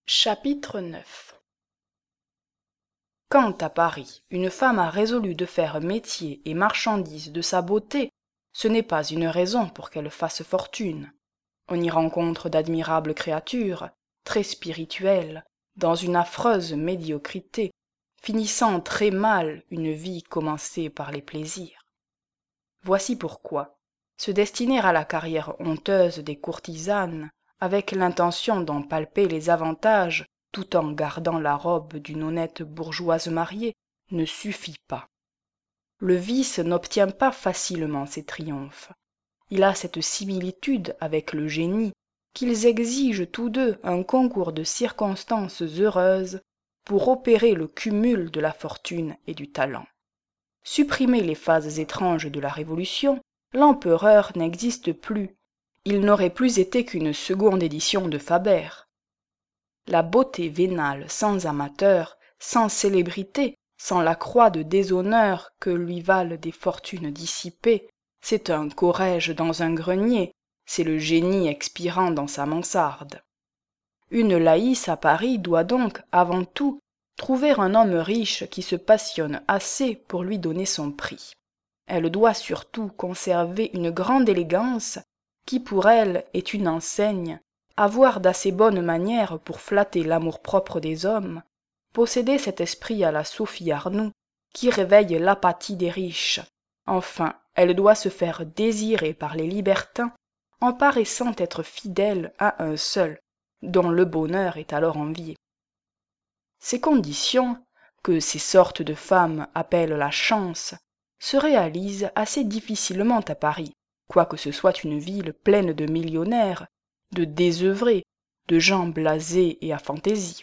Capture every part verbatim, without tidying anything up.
Chapitre neuf. Quand à Paris une femme a résolu de faire métier et marchandise de sa beauté, ce n'est pas une raison pour qu'elle fasse fortune. On y rencontre d'admirables créatures, très spirituelles, dans une affreuse médiocrité, finissant très mal une vie commencée par les plaisirs. Voici pourquoi se destiner à la carrière honteuse des courtisanes, avec l'intention d'en palper les avantages, tout en gardant la robe d'une honnête bourgeoise mariée, ne suffit pas. Le vice n'obtient pas facilement ses triomphes. Il a cette similitude avec le génie qu'ils exigent tous deux un concours de circonstances heureuses pour opérer le cumul de la fortune et du talent. Supprimer les phases étranges de la Révolution, l'empereur n'existe plus. Il n'aurait plus été qu'une seconde édition de Faber. La beauté vénale sans amateur, sans célébrité, sans la croix de déshonneur que lui valent des fortunes dissipées, c'est un Corrège dans un grenier, c'est le génie expirant dans sa mansarde. Une Laïs à Paris doit donc, avant tout, trouver un homme riche qui se passionne assez pour lui donner son prix. Elle doit surtout conserver une grande élégance qui pour elle est une enseigne, avoir d'assez bonnes manières pour flatter l'amour-propre des hommes, posséder cet esprit à la Sophie Arnould qui réveille l'apathie des riches. Enfin, elle doit se faire désirer par les libertins en paraissant être fidèle à un seul, dont le bonheur est alors envié. Ces conditions, que ces sortes de femmes appellent la chance, se réalisent assez difficilement à Paris, quoique ce soit une ville pleine de millionnaires, de désœuvrés, de gens blasés et à fantaisie.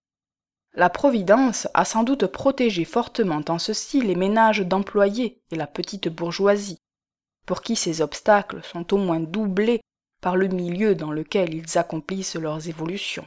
La Providence a sans doute protégé fortement en ceci les ménages d'employés et la petite bourgeoisie, pour qui ces obstacles sont au moins doublés par le milieu dans lequel ils accomplissent leurs évolutions.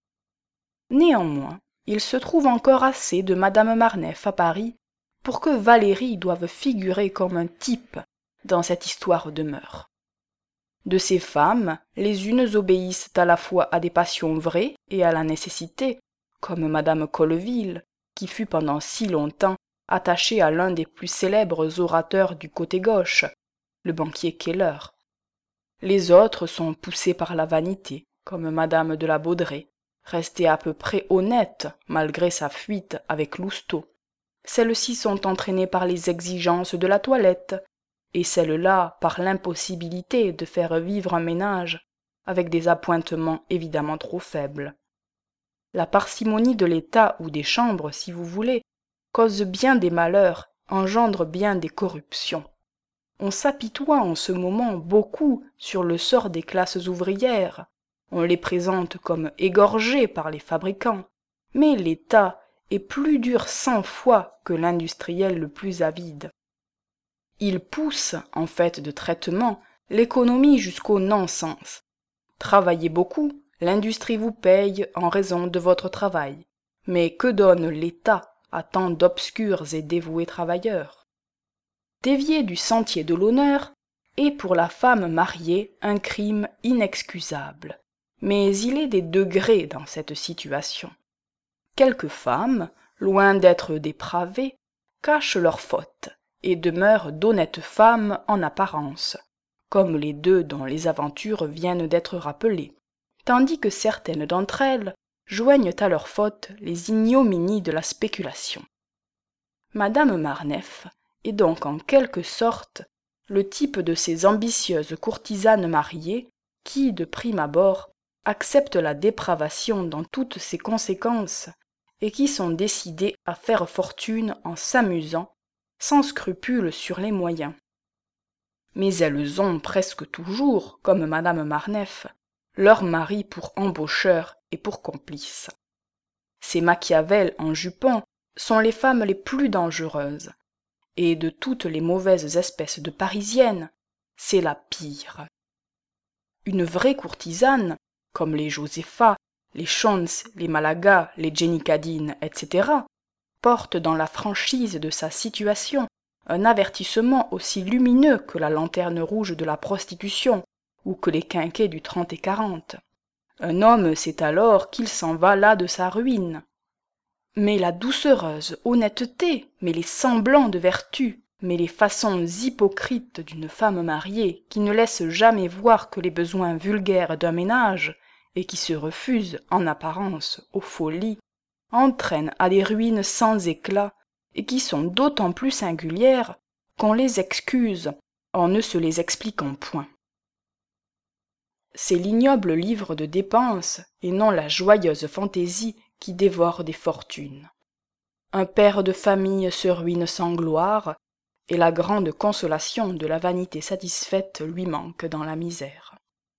Néanmoins, il se trouve encore assez de Madame Marneffe à Paris pour que Valérie doive figurer comme un type dans cette histoire de mœurs. De ces femmes, les unes obéissent à la fois à des passions vraies et à la nécessité, comme Madame Colleville, qui fut pendant si longtemps attachée à l'un des plus célèbres orateurs du côté gauche, le banquier Keller. Les autres sont poussées par la vanité, comme Madame de la Baudrée, restée à peu près honnête malgré sa fuite avec Lousteau. Celles-ci sont entraînées par les exigences de la toilette, et celles-là par l'impossibilité de faire vivre un ménage avec des appointements évidemment trop faibles. La parcimonie de l'État ou des chambres, si vous voulez, cause bien des malheurs, engendre bien des corruptions. On s'apitoie en ce moment beaucoup sur le sort des classes ouvrières, on les présente comme égorgées par les fabricants, mais l'État est plus dur cent fois que l'industriel le plus avide. Il pousse, en fait de traitement, l'économie jusqu'au non-sens. Travaillez beaucoup, l'industrie vous paye en raison de votre travail. Mais que donne l'État à tant d'obscurs et dévoués travailleurs? Dévier du sentier de l'honneur est pour la femme mariée un crime inexcusable. Mais il est des degrés dans cette situation. Quelques femmes, loin d'être dépravées, cachent leurs fautes et demeurent d'honnêtes femmes en apparence, comme les deux dont les aventures viennent d'être rappelées, tandis que certaines d'entre elles joignent à leurs fautes les ignominies de la spéculation. Madame Marneffe est donc en quelque sorte le type de ces ambitieuses courtisanes mariées qui, de prime abord, acceptent la dépravation dans toutes ses conséquences et qui sont décidées à faire fortune en s'amusant, sans scrupule sur les moyens. Mais elles ont presque toujours, comme Madame Marneffe, leur mari pour embaucheur et pour complice. Ces Machiavel en jupon sont les femmes les plus dangereuses, et de toutes les mauvaises espèces de Parisiennes, c'est la pire. Une vraie courtisane, comme les Josépha, les Schontz, les Malaga, les Jenny Cadine, et cetera, porte dans la franchise de sa situation un avertissement aussi lumineux que la lanterne rouge de la prostitution ou que les quinquets du trente et quarante. Un homme sait alors qu'il s'en va là de sa ruine. Mais la doucereuse honnêteté, mais les semblants de vertu, mais les façons hypocrites d'une femme mariée qui ne laisse jamais voir que les besoins vulgaires d'un ménage et qui se refuse, en apparence, aux folies, entraînent à des ruines sans éclat et qui sont d'autant plus singulières qu'on les excuse en ne se les expliquant point. C'est l'ignoble livre de dépenses et non la joyeuse fantaisie qui dévore des fortunes. Un père de famille se ruine sans gloire, et la grande consolation de la vanité satisfaite lui manque dans la misère.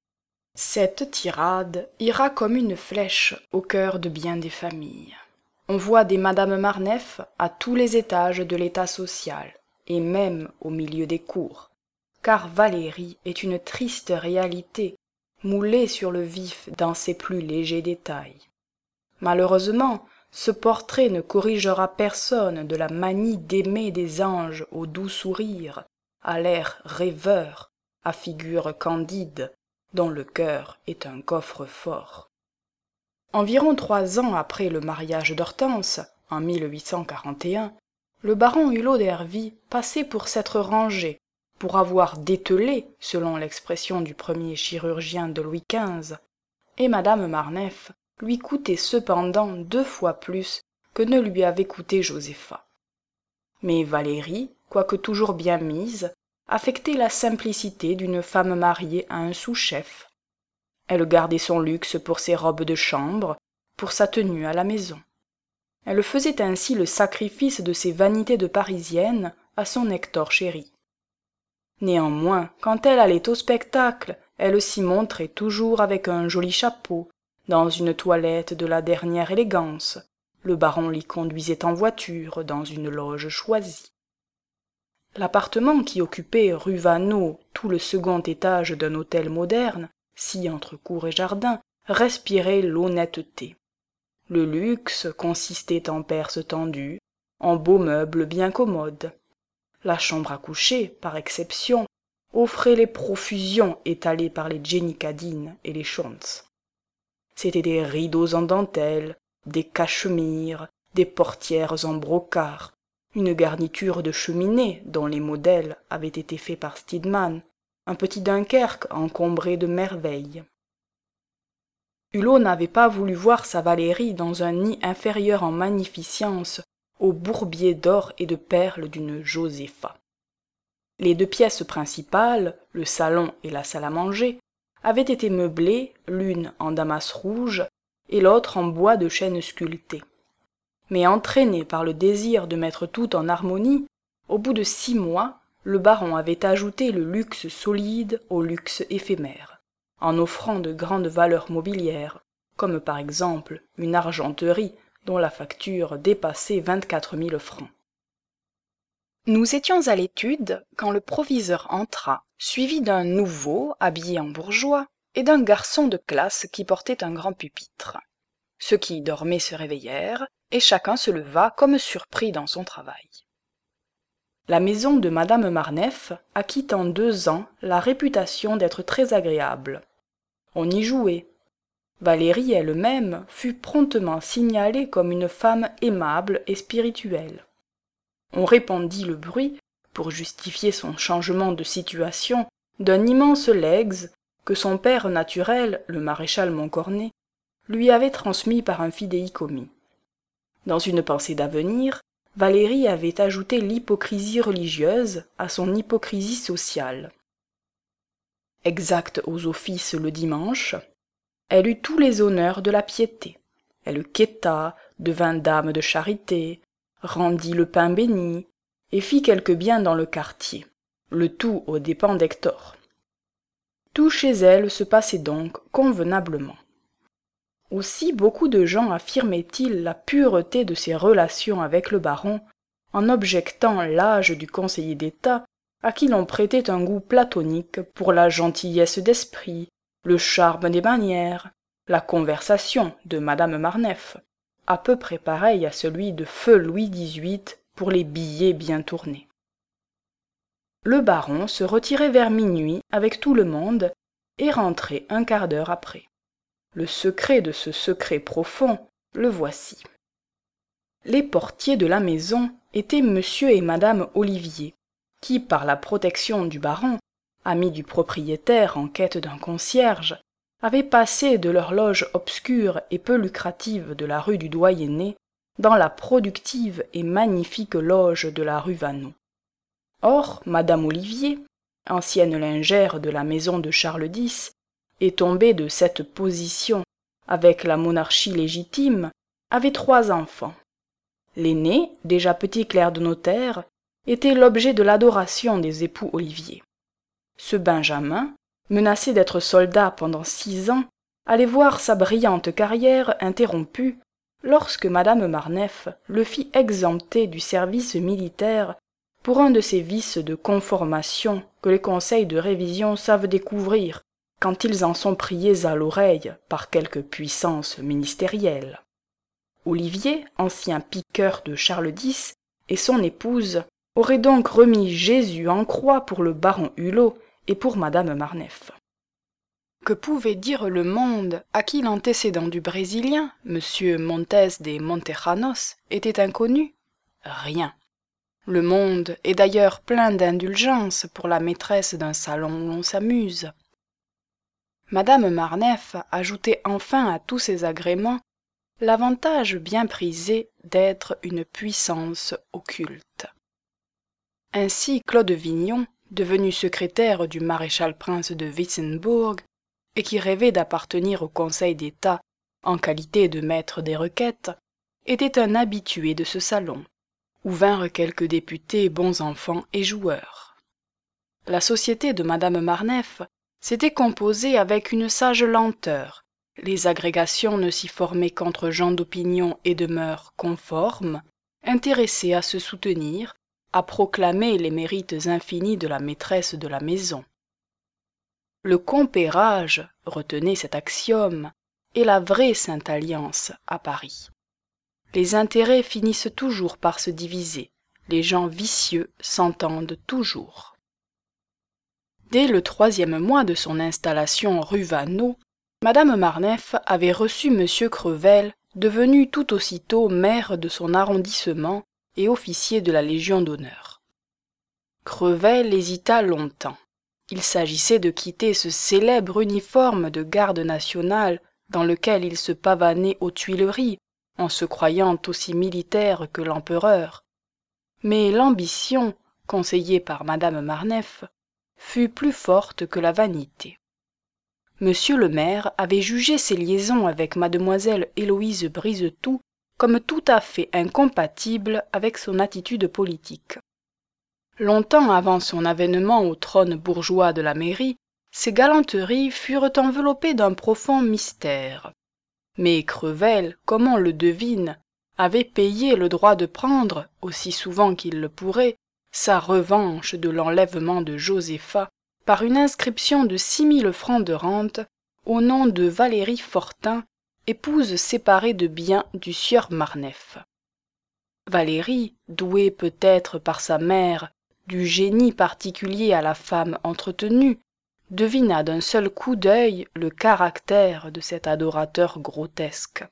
Cette tirade ira comme une flèche au cœur de bien des familles. On voit des Madame Marneffe à tous les étages de l'état social, et même au milieu des cours, car Valérie est une triste réalité, moulée sur le vif dans ses plus légers détails. Malheureusement, ce portrait ne corrigera personne de la manie d'aimer des anges au doux sourire, à l'air rêveur, à figure candide, dont le cœur est un coffre-fort. Environ trois ans après le mariage d'Hortense, en mille huit cent quarante et un, le baron Hulot d'Ervy passait pour s'être rangé, pour avoir dételé, selon l'expression du premier chirurgien de Louis quinze, et madame Marneffe lui coûtait cependant deux fois plus que ne lui avait coûté Josépha. Mais Valérie, quoique toujours bien mise, affectait la simplicité d'une femme mariée à un sous-chef. Elle gardait son luxe pour ses robes de chambre, pour sa tenue à la maison. Elle faisait ainsi le sacrifice de ses vanités de Parisienne à son Hector chéri. Néanmoins, quand elle allait au spectacle, elle s'y montrait toujours avec un joli chapeau, dans une toilette de la dernière élégance. Le baron l'y conduisait en voiture, dans une loge choisie. L'appartement qui occupait rue Vaneau tout le second étage d'un hôtel moderne, si entre cour et jardin, respirait l'honnêteté. Le luxe consistait en perses tendues, en beaux meubles bien commodes. La chambre à coucher, par exception, offrait les profusions étalées par les Jenny Cadine et les Schontz. C'étaient des rideaux en dentelle, des cachemires, des portières en brocart, une garniture de cheminée dont les modèles avaient été faits par Stidmann, un petit Dunkerque encombré de merveilles. Hulot n'avait pas voulu voir sa Valérie dans un nid inférieur en magnificence au bourbier d'or et de perles d'une Josépha. Les deux pièces principales, le salon et la salle à manger, avaient été meublées, l'une en damas rouge et l'autre en bois de chêne sculpté. Mais entraîné par le désir de mettre tout en harmonie, au bout de six mois, le baron avait ajouté le luxe solide au luxe éphémère, en offrant de grandes valeurs mobilières, comme par exemple une argenterie dont la facture dépassait vingt-quatre mille francs. Nous étions à l'étude quand le proviseur entra, suivi d'un nouveau habillé en bourgeois et d'un garçon de classe qui portait un grand pupitre. Ceux qui y dormaient se réveillèrent, et chacun se leva comme surpris dans son travail. La maison de madame Marneffe acquit en deux ans la réputation d'être très agréable. On y jouait. Valérie elle-même fut promptement signalée comme une femme aimable et spirituelle. On répandit le bruit, pour justifier son changement de situation, d'un immense legs que son père naturel, le maréchal Montcornet, lui avait transmis par un fidéicommis. Dans une pensée d'avenir, Valérie avait ajouté l'hypocrisie religieuse à son hypocrisie sociale. Exacte aux offices le dimanche, elle eut tous les honneurs de la piété. Elle quêta, devint dame de charité, rendit le pain béni, et fit quelque bien dans le quartier, le tout aux dépens d'Hector. Tout chez elle se passait donc convenablement. Aussi beaucoup de gens affirmaient-ils la pureté de ses relations avec le baron, en objectant l'âge du conseiller d'État, à qui l'on prêtait un goût platonique pour la gentillesse d'esprit, le charme des manières, la conversation de madame Marneffe, à peu près pareil à celui de feu Louis dix-huit pour les billets bien tournés. Le baron se retirait vers minuit avec tout le monde et rentrait un quart d'heure après. Le secret de ce secret profond, le voici. Les portiers de la maison étaient monsieur et madame Olivier, qui, par la protection du baron, ami du propriétaire en quête d'un concierge, avaient passé de leur loge obscure et peu lucrative de la rue du Doyenné dans la productive et magnifique loge de la rue Vaneau. Or, madame Olivier, ancienne lingère de la maison de Charles dix, et tombée de cette position avec la monarchie légitime, avait trois enfants. L'aîné, déjà petit clerc de notaire, était l'objet de l'adoration des époux Olivier. Ce Benjamin, menacé d'être soldat pendant six ans, allait voir sa brillante carrière interrompue lorsque madame Marneffe le fit exempter du service militaire pour un de ces vices de conformation que les conseils de révision savent découvrir quand ils en sont priés à l'oreille par quelque puissance ministérielle. Olivier, ancien piqueur de Charles dix, et son épouse auraient donc remis Jésus en croix pour le baron Hulot et pour madame Marneffe. Que pouvait dire le monde à qui l'antécédent du Brésilien, monsieur Montes de Montejanos, était inconnu? Rien. Le monde est d'ailleurs plein d'indulgence pour la maîtresse d'un salon où l'on s'amuse. Madame Marneffe ajoutait enfin à tous ces agréments l'avantage bien prisé d'être une puissance occulte. Ainsi Claude Vignon, devenu secrétaire du maréchal-prince de Wissembourg, et qui rêvait d'appartenir au Conseil d'État en qualité de maître des requêtes, était un habitué de ce salon, où vinrent quelques députés bons enfants et joueurs. La société de madame Marneffe s'était composée avec une sage lenteur. Les agrégations ne s'y formaient qu'entre gens d'opinion et de mœurs conformes, intéressés à se soutenir, à proclamer les mérites infinis de la maîtresse de la maison. Le compérage, retenez cet axiome, est la vraie Sainte Alliance à Paris. Les intérêts finissent toujours par se diviser, les gens vicieux s'entendent toujours. Dès le troisième mois de son installation rue Vaneau, madame Marneffe avait reçu monsieur Crevel, devenu tout aussitôt maire de son arrondissement et officier de la Légion d'honneur. Crevel hésita longtemps. Il s'agissait de quitter ce célèbre uniforme de garde nationale dans lequel il se pavanait aux Tuileries, en se croyant aussi militaire que l'empereur. Mais l'ambition, conseillée par madame Marneffe, fut plus forte que la vanité. Monsieur le maire avait jugé ses liaisons avec mademoiselle Héloïse Brisetout comme tout à fait incompatibles avec son attitude politique. Longtemps avant son avènement au trône bourgeois de la mairie, ces galanteries furent enveloppées d'un profond mystère. Mais Crevel, comme on le devine, avait payé le droit de prendre, aussi souvent qu'il le pourrait, sa revanche de l'enlèvement de Josépha par une inscription de six mille francs de rente au nom de Valérie Fortin, épouse séparée de biens du sieur Marneffe. Valérie, douée peut-être par sa mère du génie particulier à la femme entretenue, devina d'un seul coup d'œil le caractère de cet adorateur grotesque.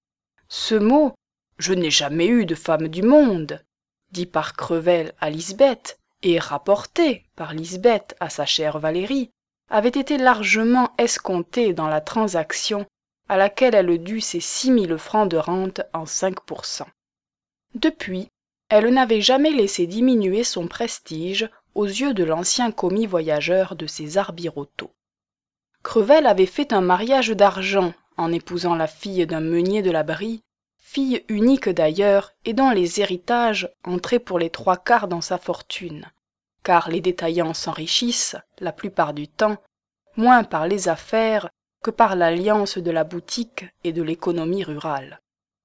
Ce mot « je n'ai jamais eu de femme du monde » dit par Crevel à Lisbeth et rapporté par Lisbeth à sa chère Valérie, avait été largement escompté dans la transaction à laquelle elle dut ses six mille francs de rente en cinq pour cent. Depuis, elle n'avait jamais laissé diminuer son prestige aux yeux de l'ancien commis voyageur de César Birotteau. Crevel avait fait un mariage d'argent en épousant la fille d'un meunier de la Brie, fille unique d'ailleurs et dont les héritages entraient pour les trois quarts dans sa fortune, car les détaillants s'enrichissent, la plupart du temps, moins par les affaires que par l'alliance de la boutique et de l'économie rurale.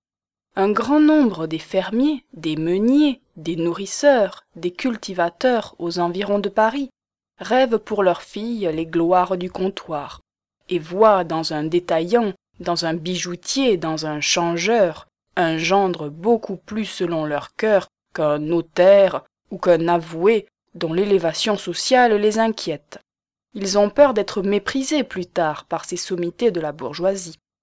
Un grand nombre des fermiers, des meuniers, des nourrisseurs, des cultivateurs aux environs de Paris rêvent pour leurs filles les gloires du comptoir et voient dans un détaillant, dans un bijoutier, dans un changeur, un gendre beaucoup plus selon leur cœur qu'un notaire ou qu'un avoué dont l'élévation sociale les inquiète. Ils ont peur d'être méprisés plus tard par ces sommités de la bourgeoisie.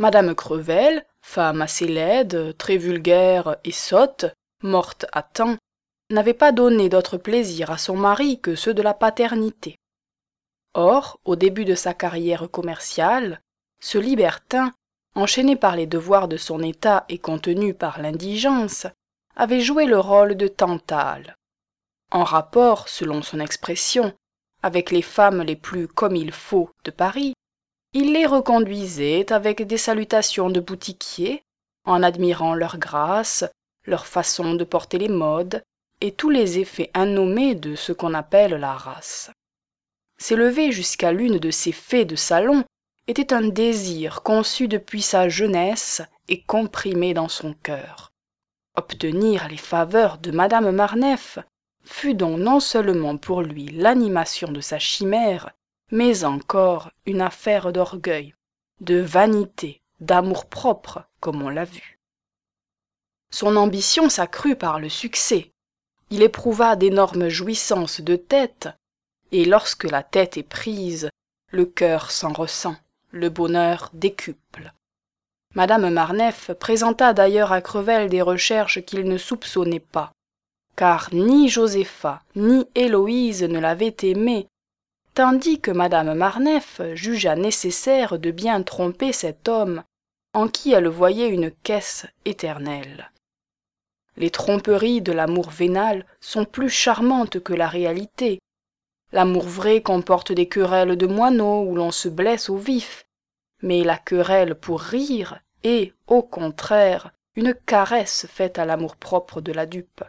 Madame Crevel, femme assez laide, très vulgaire et sotte, morte à temps, n'avait pas donné d'autre plaisir à son mari que ceux de la paternité. Or, au début de sa carrière commerciale, ce libertin, enchaîné par les devoirs de son état et contenu par l'indigence, avait joué le rôle de Tantale. En rapport, selon son expression, avec les femmes les plus comme il faut de Paris, il les reconduisait avec des salutations de boutiquier, en admirant leur grâce, leur façon de porter les modes, et tous les effets innommés de ce qu'on appelle la race. S'élever jusqu'à l'une de ces fées de salon était un désir conçu depuis sa jeunesse et comprimé dans son cœur. Obtenir les faveurs de madame Marneffe fut donc non seulement pour lui l'animation de sa chimère, mais encore une affaire d'orgueil, de vanité, d'amour-propre, comme on l'a vu. Son ambition s'accrut par le succès. Il éprouva d'énormes jouissances de tête, et lorsque la tête est prise, le cœur s'en ressent, le bonheur décuple. Madame Marneffe présenta d'ailleurs à Crevel des recherches qu'il ne soupçonnait pas, car ni Josépha ni Héloïse ne l'avaient aimé, tandis que madame Marneffe jugea nécessaire de bien tromper cet homme en qui elle voyait une caisse éternelle. Les tromperies de l'amour vénal sont plus charmantes que la réalité. L'amour vrai comporte des querelles de moineaux où l'on se blesse au vif, mais la querelle pour rire est, au contraire, une caresse faite à l'amour-propre de la dupe.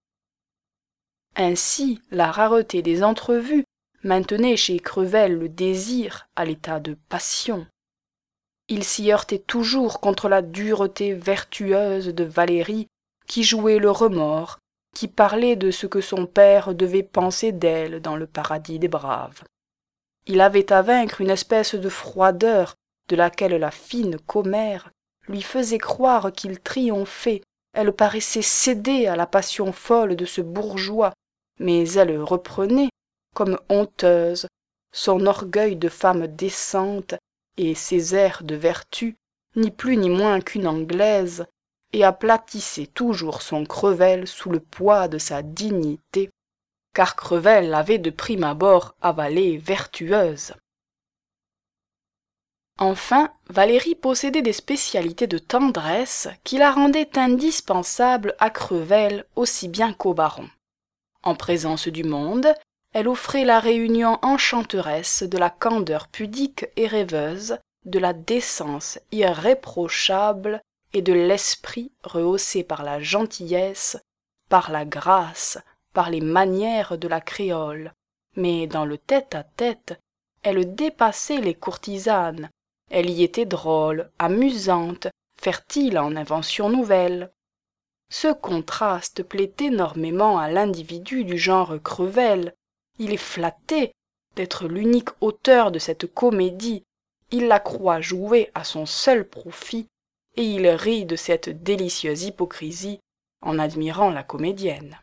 Ainsi, la rareté des entrevues maintenait chez Crevel le désir à l'état de passion. Il s'y heurtait toujours contre la dureté vertueuse de Valérie, qui jouait le remords, qui parlait de ce que son père devait penser d'elle dans le paradis des braves. Il avait à vaincre une espèce de froideur de laquelle la fine commère lui faisait croire qu'il triomphait. Elle paraissait céder à la passion folle de ce bourgeois, mais elle reprenait, comme honteuse, son orgueil de femme décente et ses airs de vertu, ni plus ni moins qu'une Anglaise, et aplatissait toujours son Crevel sous le poids de sa dignité, car Crevel l'avait de prime abord avalée vertueuse. Enfin, Valérie possédait des spécialités de tendresse qui la rendaient indispensable à Crevel aussi bien qu'au baron. En présence du monde, elle offrait la réunion enchanteresse de la candeur pudique et rêveuse, de la décence irréprochable et de l'esprit rehaussé par la gentillesse, par la grâce, par les manières de la créole. Mais dans le tête-à-tête, elle dépassait les courtisanes. Elle y était drôle, amusante, fertile en inventions nouvelles. Ce contraste plaît énormément à l'individu du genre Crevel. Il est flatté d'être l'unique auteur de cette comédie. Il la croit jouée à son seul profit, et il rit de cette délicieuse hypocrisie en admirant la comédienne.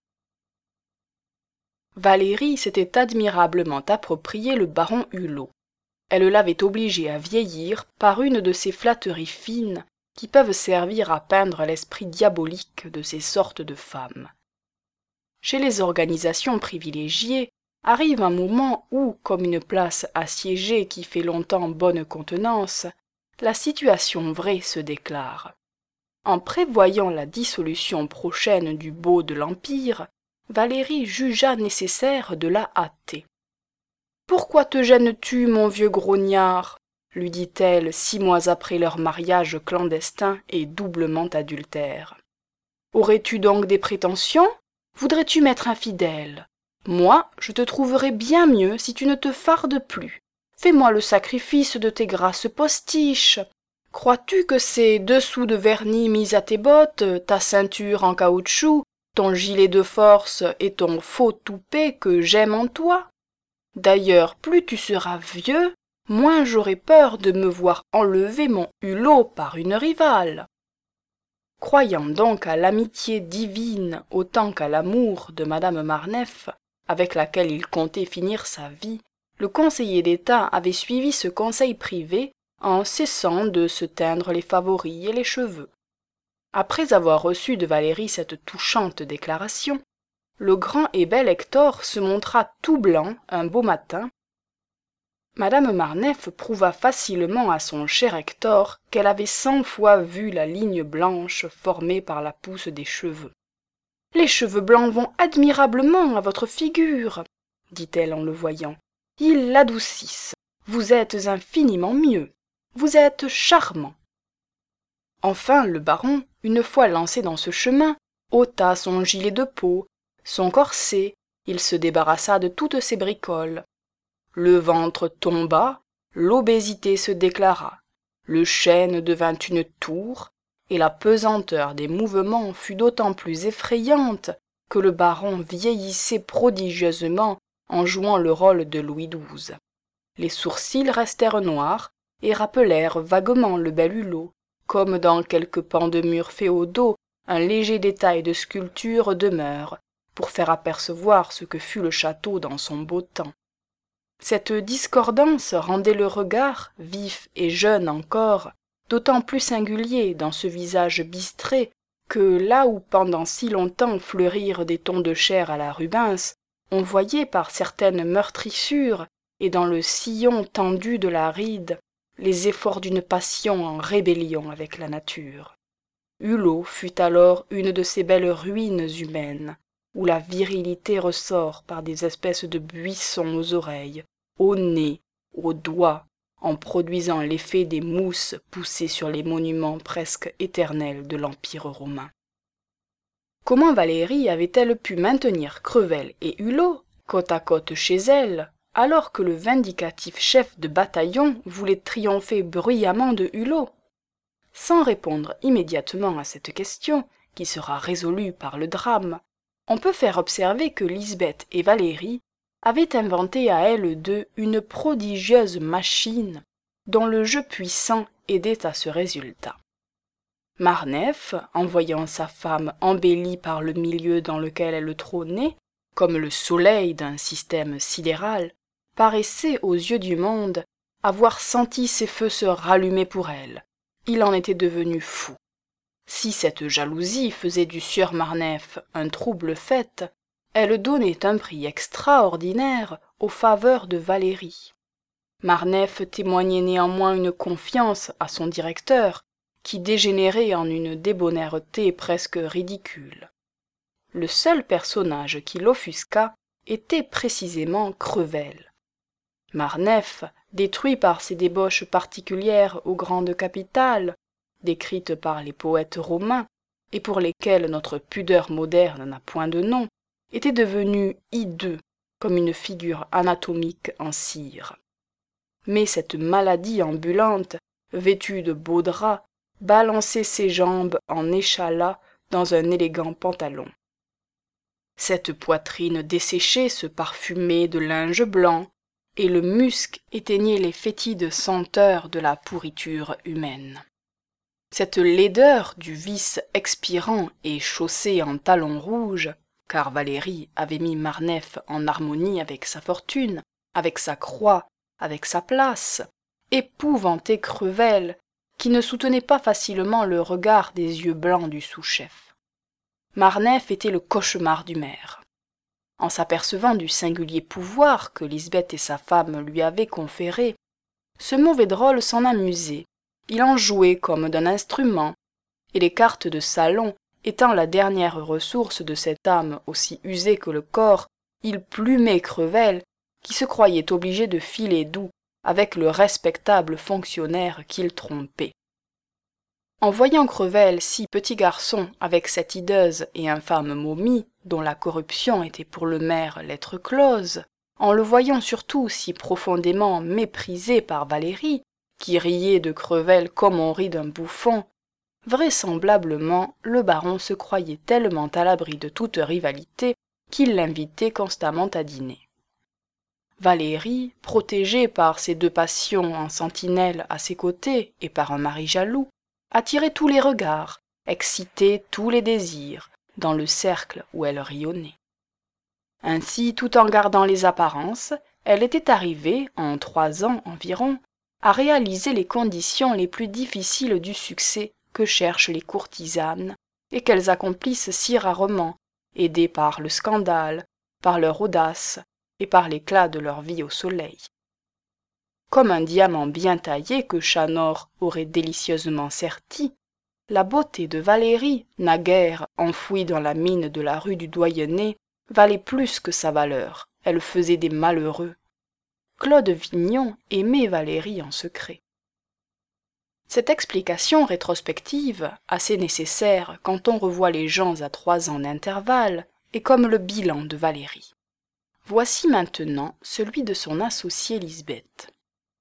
Valérie s'était admirablement approprié le baron Hulot. Elle l'avait obligé à vieillir par une de ces flatteries fines qui peuvent servir à peindre l'esprit diabolique de ces sortes de femmes. Chez les organisations privilégiées arrive un moment où, comme une place assiégée qui fait longtemps bonne contenance, la situation vraie se déclare. En prévoyant la dissolution prochaine du beau de l'Empire, Valérie jugea nécessaire de la hâter. « Pourquoi te gênes-tu, mon vieux grognard ?» lui dit-elle six mois après leur mariage clandestin et doublement adultère. « Aurais-tu donc des prétentions? Voudrais-tu m'être infidèle? Moi, je te trouverais bien mieux si tu ne te fardes plus. Fais-moi le sacrifice de tes grasses postiches. Crois-tu que ces deux sous de vernis mis à tes bottes, ta ceinture en caoutchouc, ton gilet de force et ton faux toupet que j'aime en toi? D'ailleurs, plus tu seras vieux, moins j'aurai peur de me voir enlever mon hulot par une rivale. » Croyant donc à l'amitié divine autant qu'à l'amour de madame Marneffe, avec laquelle il comptait finir sa vie, le conseiller d'État avait suivi ce conseil privé en cessant de se teindre les favoris et les cheveux. Après avoir reçu de Valérie cette touchante déclaration, le grand et bel Hector se montra tout blanc un beau matin. Madame Marneffe prouva facilement à son cher Hector qu'elle avait cent fois vu la ligne blanche formée par la pousse des cheveux. « Les cheveux blancs vont admirablement à votre figure, dit-elle en le voyant. Ils l'adoucissent. Vous êtes infiniment mieux. Vous êtes charmant. » Enfin le baron, une fois lancé dans ce chemin, ôta son gilet de peau, son corset, il se débarrassa de toutes ses bricoles. Le ventre tomba, l'obésité se déclara, le chêne devint une tour, et la pesanteur des mouvements fut d'autant plus effrayante que le baron vieillissait prodigieusement en jouant le rôle de Louis douze. Les sourcils restèrent noirs et rappelèrent vaguement le bel Hulot, comme dans quelques pans de murs féodaux un léger détail de sculpture demeure, pour faire apercevoir ce que fut le château dans son beau temps. Cette discordance rendait le regard, vif et jeune encore, d'autant plus singulier dans ce visage bistré que là où pendant si longtemps fleurirent des tons de chair à la Rubens, on voyait par certaines meurtrissures et dans le sillon tendu de la ride les efforts d'une passion en rébellion avec la nature. Hulot fut alors une de ces belles ruines humaines, où la virilité ressort par des espèces de buissons aux oreilles, au nez, aux doigts, en produisant l'effet des mousses poussées sur les monuments presque éternels de l'Empire romain. Comment Valérie avait-elle pu maintenir Crevel et Hulot côte à côte chez elle, alors que le vindicatif chef de bataillon voulait triompher bruyamment de Hulot? Sans répondre immédiatement à cette question, qui sera résolue par le drame, on peut faire observer que Lisbeth et Valérie avaient inventé à elles deux une prodigieuse machine dont le jeu puissant aidait à ce résultat. Marneffe, en voyant sa femme embellie par le milieu dans lequel elle trônait, comme le soleil d'un système sidéral, paraissait aux yeux du monde avoir senti ses feux se rallumer pour elle. Il en était devenu fou. Si cette jalousie faisait du sieur Marneffe un trouble fait, elle donnait un prix extraordinaire aux faveurs de Valérie. Marneffe témoignait néanmoins une confiance à son directeur qui dégénérait en une débonnaire-té presque ridicule. Le seul personnage qui l'offusqua était précisément Crevel. Marneffe, détruit par ces débauches particulières aux grandes capitales, décrites par les poètes romains, et pour lesquelles notre pudeur moderne n'a point de nom, était devenu hideux, comme une figure anatomique en cire. Mais cette maladie ambulante, vêtue de beaux draps, balançait ses jambes en échalas dans un élégant pantalon. Cette poitrine desséchée se parfumait de linge blanc, et le musc éteignait les fétides senteurs de la pourriture humaine. Cette laideur du vice expirant et chaussé en talons rouges, car Valérie avait mis Marneffe en harmonie avec sa fortune, avec sa croix, avec sa place, épouvantait Crevel, qui ne soutenait pas facilement le regard des yeux blancs du sous-chef. Marneffe était le cauchemar du maire. En s'apercevant du singulier pouvoir que Lisbeth et sa femme lui avaient conféré, ce mauvais drôle s'en amusait, il en jouait comme d'un instrument, et les cartes de salon étant la dernière ressource de cette âme aussi usée que le corps, il plumait Crevel, qui se croyait obligé de filer doux avec le respectable fonctionnaire qu'il trompait. En voyant Crevel, si petit garçon, avec cette hideuse et infâme momie, dont la corruption était pour le maire lettre close, en le voyant surtout si profondément méprisé par Valérie, qui riait de Crevel comme on rit d'un bouffon, vraisemblablement le baron se croyait tellement à l'abri de toute rivalité qu'il l'invitait constamment à dîner. Valérie, protégée par ses deux passions en sentinelle à ses côtés et par un mari jaloux, attirait tous les regards, excitait tous les désirs, dans le cercle où elle rayonnait. Ainsi, tout en gardant les apparences, elle était arrivée, en trois ans environ, à réaliser les conditions les plus difficiles du succès que cherchent les courtisanes et qu'elles accomplissent si rarement, aidées par le scandale, par leur audace et par l'éclat de leur vie au soleil. Comme un diamant bien taillé que Chanor aurait délicieusement serti, la beauté de Valérie, naguère enfouie dans la mine de la rue du Doyenné, valait plus que sa valeur, elle faisait des malheureux. Claude Vignon aimait Valérie en secret. Cette explication rétrospective, assez nécessaire quand on revoit les gens à trois ans d'intervalle, est comme le bilan de Valérie. Voici maintenant celui de son associée Lisbeth.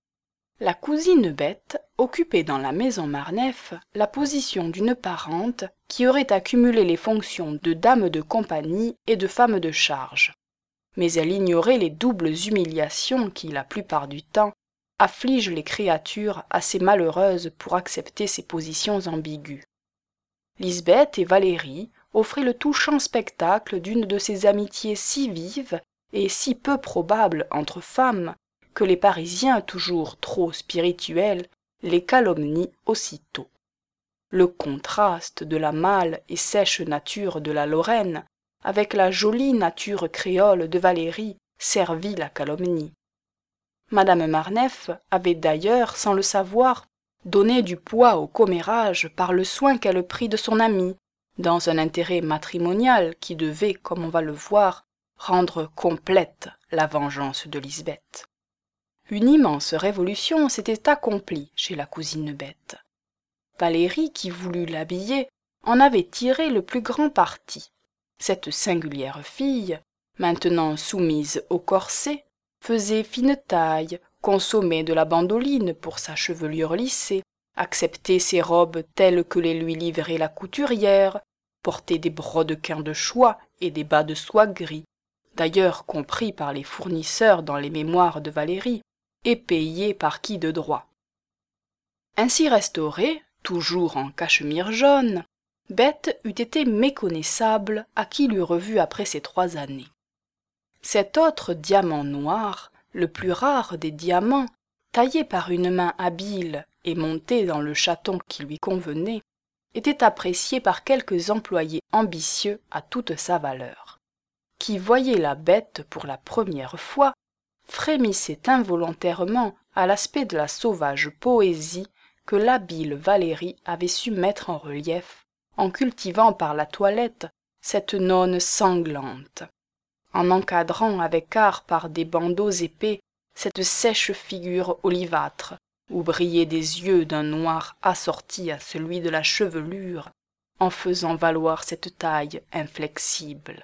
La cousine Bette occupait dans la maison Marneffe la position d'une parente qui aurait accumulé les fonctions de dame de compagnie et de femme de charge. Mais elle ignorait les doubles humiliations qui, la plupart du temps, affligent les créatures assez malheureuses pour accepter ces positions ambiguës. Lisbeth et Valérie offraient le touchant spectacle d'une de ces amitiés si vives et si peu probables entre femmes que les Parisiens, toujours trop spirituels, les calomnient aussitôt. Le contraste de la mâle et sèche nature de la Lorraine avec la jolie nature créole de Valérie servit la calomnie. Madame Marneffe avait d'ailleurs, sans le savoir, donné du poids au commérage par le soin qu'elle prit de son amie, dans un intérêt matrimonial qui devait, comme on va le voir, rendre complète la vengeance de Lisbeth. Une immense révolution s'était accomplie chez la cousine Bette. Valérie, qui voulut l'habiller, en avait tiré le plus grand parti. Cette singulière fille, maintenant soumise au corset, faisait fine taille, consommait de la bandoline pour sa chevelure lissée, acceptait ses robes telles que les lui livrait la couturière, portait des brodequins de soie et des bas de soie gris, d'ailleurs compris par les fournisseurs dans les mémoires de Valérie, et payés par qui de droit. Ainsi restaurée, toujours en cachemire jaune, Bette eût été méconnaissable à qui l'eût revue après ces trois années. Cet autre diamant noir, le plus rare des diamants, taillé par une main habile et monté dans le chaton qui lui convenait, était apprécié par quelques employés ambitieux à toute sa valeur, qui voyaient la Bette pour la première fois, frémissaient involontairement à l'aspect de la sauvage poésie que l'habile Valérie avait su mettre en relief en cultivant par la toilette cette nonne sanglante, en encadrant avec art par des bandeaux épais cette sèche figure olivâtre où brillaient des yeux d'un noir assorti à celui de la chevelure, en faisant valoir cette taille inflexible.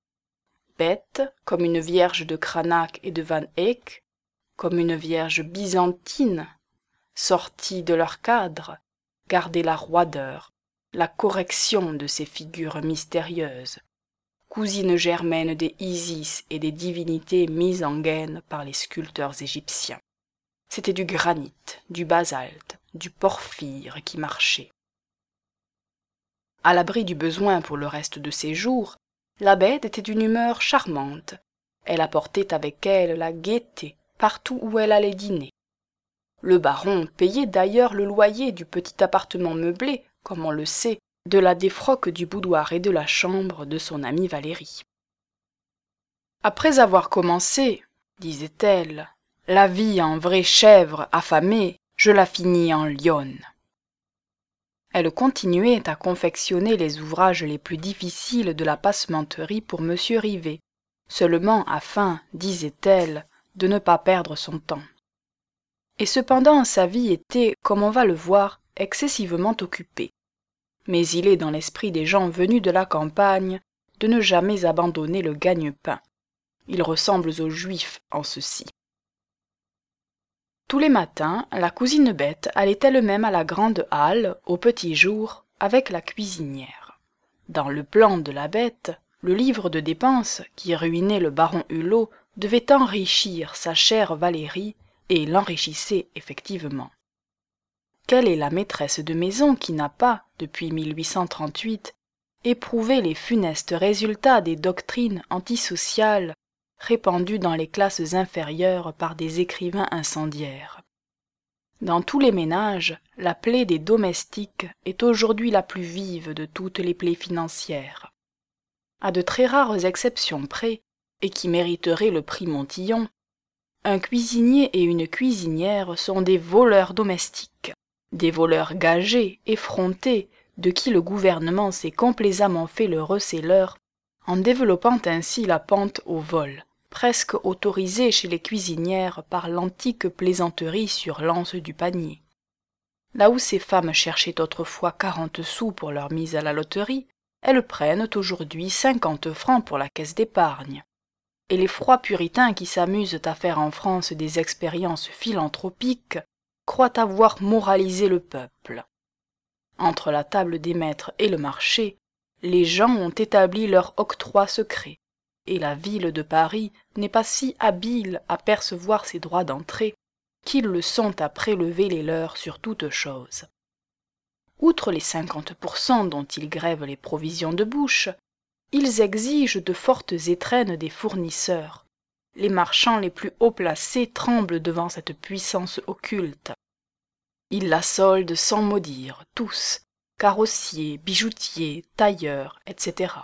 Bette, comme une vierge de Cranach et de Van Eyck, comme une vierge byzantine, sortie de leur cadre, gardait la roideur, la correction de ces figures mystérieuses, cousines germaines des Isis et des divinités mises en gaine par les sculpteurs égyptiens. C'était du granit, du basalte, du porphyre qui marchait. À l'abri du besoin pour le reste de ses jours, la Bête était d'une humeur charmante. Elle apportait avec elle la gaieté partout où elle allait dîner. Le baron payait d'ailleurs le loyer du petit appartement meublé, comme on le sait, de la défroque du boudoir et de la chambre de son amie Valérie. Après avoir commencé, disait-elle, la vie en vraie chèvre affamée, je la finis en lionne. Elle continuait à confectionner les ouvrages les plus difficiles de la passementerie pour monsieur Rivet, seulement afin, disait-elle, de ne pas perdre son temps. Et cependant sa vie était, comme on va le voir, excessivement occupée. Mais il est dans l'esprit des gens venus de la campagne de ne jamais abandonner le gagne-pain. Ils ressemblent aux Juifs en ceci. Tous les matins, la cousine Bette allait elle-même à la grande halle, au petit jour, avec la cuisinière. Dans le plan de la Bette, le livre de dépenses qui ruinait le baron Hulot devait enrichir sa chère Valérie, et l'enrichissait effectivement. Quelle est la maîtresse de maison qui n'a pas, depuis mille huit cent trente-huit, éprouvé les funestes résultats des doctrines antisociales répandues dans les classes inférieures par des écrivains incendiaires? Dans tous les ménages, la plaie des domestiques est aujourd'hui la plus vive de toutes les plaies financières. À de très rares exceptions près, et qui mériteraient le prix Montillon, un cuisinier et une cuisinière sont des voleurs domestiques, des voleurs gagés, effrontés, de qui le gouvernement s'est complaisamment fait le receleur, en développant ainsi la pente au vol, presque autorisée chez les cuisinières par l'antique plaisanterie sur l'anse du panier. Là où ces femmes cherchaient autrefois quarante sous pour leur mise à la loterie, elles prennent aujourd'hui cinquante francs pour la caisse d'épargne. Et les froids puritains qui s'amusent à faire en France des expériences philanthropiques croient avoir moralisé le peuple. Entre la table des maîtres et le marché, les gens ont établi leur octroi secret, et la ville de Paris n'est pas si habile à percevoir ses droits d'entrée qu'ils le sont à prélever les leurs sur toute chose. Outre les cinquante pour cent dont ils grèvent les provisions de bouche, ils exigent de fortes étrennes des fournisseurs. Les marchands les plus haut placés tremblent devant cette puissance occulte. Ils la soldent sans mot dire, tous, carrossiers, bijoutiers, tailleurs, et cetera.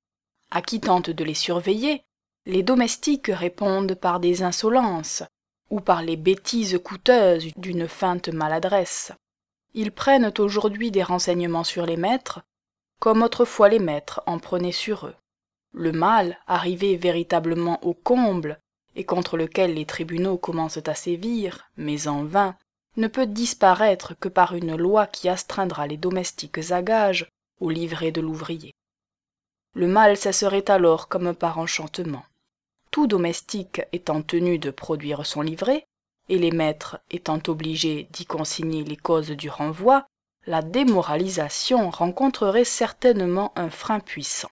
À qui tente de les surveiller, les domestiques répondent par des insolences, ou par les bêtises coûteuses d'une feinte maladresse. Ils prennent aujourd'hui des renseignements sur les maîtres, comme autrefois les maîtres en prenaient sur eux. Le mal, arrivé véritablement au comble, et contre lequel les tribunaux commencent à sévir, mais en vain, ne peut disparaître que par une loi qui astreindra les domestiques à gages au livret de l'ouvrier. Le mal cesserait alors comme par enchantement. Tout domestique étant tenu de produire son livret, et les maîtres étant obligés d'y consigner les causes du renvoi, la démoralisation rencontrerait certainement un frein puissant.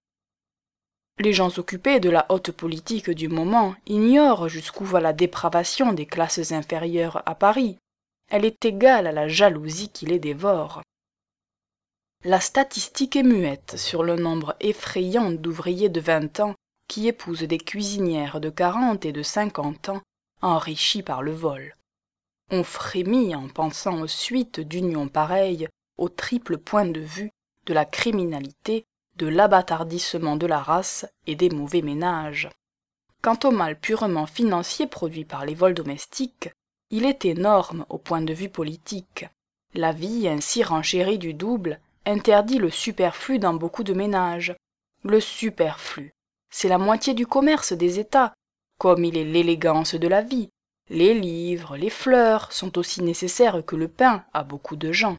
Les gens occupés de la haute politique du moment ignorent jusqu'où va la dépravation des classes inférieures à Paris. Elle est égale à la jalousie qui les dévore. La statistique est muette sur le nombre effrayant d'ouvriers de vingt ans qui épousent des cuisinières de quarante et de cinquante ans enrichis par le vol. On frémit en pensant aux suites d'unions pareilles au triple point de vue de la criminalité, de l'abâtardissement de la race et des mauvais ménages. Quant au mal purement financier produit par les vols domestiques, il est énorme au point de vue politique. La vie ainsi renchérie du double interdit le superflu dans beaucoup de ménages. Le superflu, c'est la moitié du commerce des États, comme il est l'élégance de la vie. Les livres, les fleurs sont aussi nécessaires que le pain à beaucoup de gens.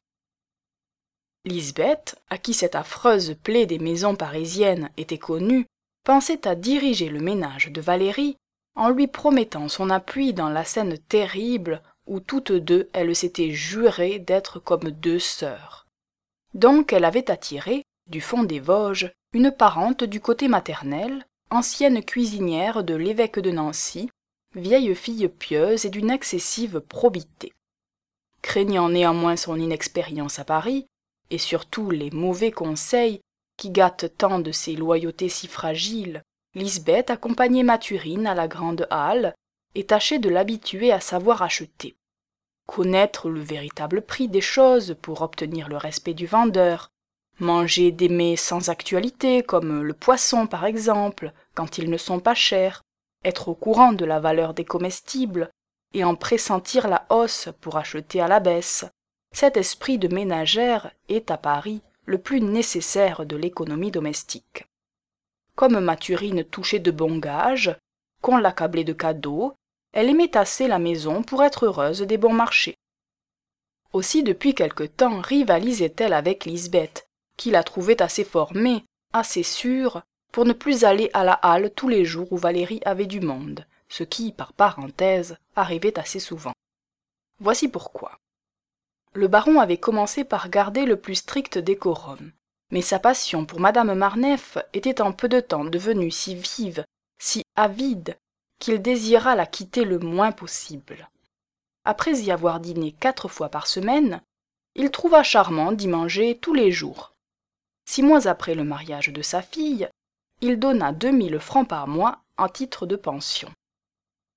Lisbeth, à qui cette affreuse plaie des maisons parisiennes était connue, pensait à diriger le ménage de Valérie en lui promettant son appui dans la scène terrible où toutes deux elles s'étaient jurées d'être comme deux sœurs. Donc elle avait attiré, du fond des Vosges, une parente du côté maternel, ancienne cuisinière de l'évêque de Nancy, vieille fille pieuse et d'une excessive probité. Craignant néanmoins son inexpérience à Paris, et surtout les mauvais conseils qui gâtent tant de ses loyautés si fragiles, Lisbeth accompagnait Mathurine à la grande halle et tâchait de l'habituer à savoir acheter. Connaître le véritable prix des choses pour obtenir le respect du vendeur, manger des mets sans actualité comme le poisson par exemple, quand ils ne sont pas chers, être au courant de la valeur des comestibles et en pressentir la hausse pour acheter à la baisse. Cet esprit de ménagère est à Paris le plus nécessaire de l'économie domestique. Comme Mathurine touchait de bons gages, qu'on l'accablait de cadeaux, elle aimait assez la maison pour être heureuse des bons marchés. Aussi depuis quelque temps rivalisait-elle avec Lisbeth, qui la trouvait assez formée, assez sûre, pour ne plus aller à la halle tous les jours où Valérie avait du monde, ce qui, par parenthèse, arrivait assez souvent. Voici pourquoi. Le baron avait commencé par garder le plus strict décorum, mais sa passion pour madame Marneffe était en peu de temps devenue si vive, si avide, qu'il désira la quitter le moins possible. Après y avoir dîné quatre fois par semaine, il trouva charmant d'y manger tous les jours. Six mois après le mariage de sa fille, il donna deux mille francs par mois en titre de pension.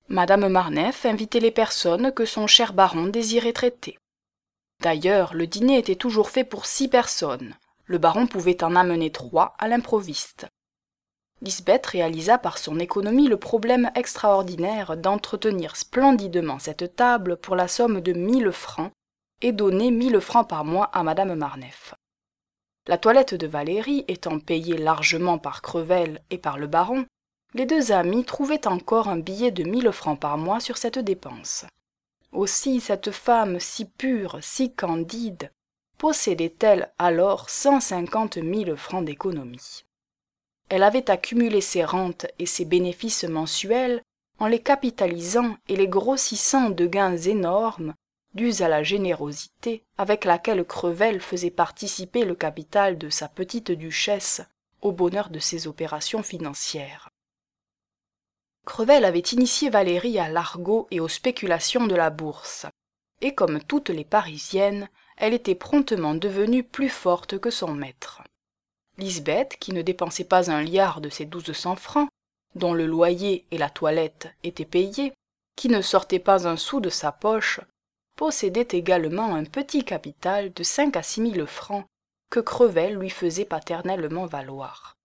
Madame Marneffe invitait les personnes que son cher baron désirait traiter. D'ailleurs, le dîner était toujours fait pour six personnes. Le baron pouvait en amener trois à l'improviste. Lisbeth réalisa par son économie le problème extraordinaire d'entretenir splendidement cette table pour la somme de mille francs et donner mille francs par mois à madame Marneffe. La toilette de Valérie étant payée largement par Crevel et par le baron, les deux amis trouvaient encore un billet de mille francs par mois sur cette dépense. Aussi cette femme si pure, si candide, possédait-elle alors cent cinquante mille francs d'économie. Elle avait accumulé ses rentes et ses bénéfices mensuels en les capitalisant et les grossissant de gains énormes dus à la générosité avec laquelle Crevel faisait participer le capital de sa petite duchesse au bonheur de ses opérations financières. Crevel avait initié Valérie à l'argot et aux spéculations de la bourse, et comme toutes les Parisiennes, elle était promptement devenue plus forte que son maître. Lisbeth, qui ne dépensait pas un liard de ses douze cents francs, dont le loyer et la toilette étaient payés, qui ne sortait pas un sou de sa poche, possédait également un petit capital de cinq à six mille francs que Crevel lui faisait paternellement valoir.